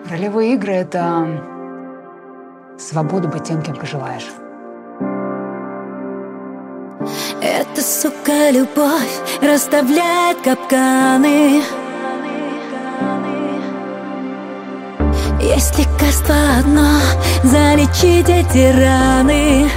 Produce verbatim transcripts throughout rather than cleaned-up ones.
Ролевые игры — это свобода быть тем, кем пожелаешь. Эта, сука, любовь расставляет капканы. Есть лекарство одно — залечить эти раны.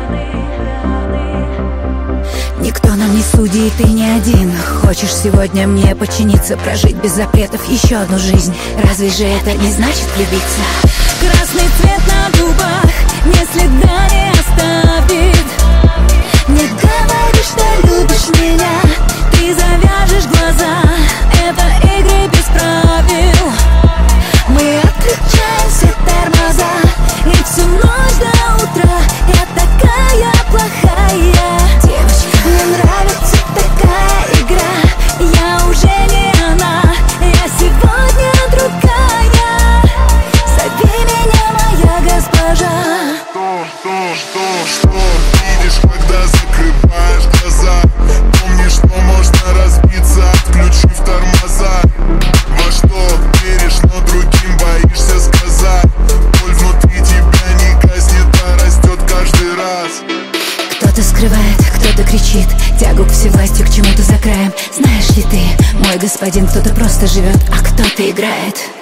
Никто нам не судит, ты не один. Хочешь сегодня мне подчиниться, прожить без запретов еще одну жизнь? Разве же это не значит влюбиться? Красный цвет на губах ни следа не оставит. Не говори, что любишь меня, ты завяжешь глаза. Это игры без правил. Мы отключаем все тормоза, и всю ночь до утра я такая плохая. Девочка, мне нравится такая игра. Я уже не она, я сегодня другая. Зови меня, моя госпожа. Что, что, что, что видишь, когда закрываешь глаза? Помни, что можно разбиться, отключив тормоза. Во что веришь, но другим боишься сказать. Боль внутри тебя не гаснет, а растет каждый раз. Кто-то скрывает, кто-то кричит, тягу к всевластью, к чему-то за краем. Знаешь ли ты, мой господин, кто-то просто живет, а кто-то играет.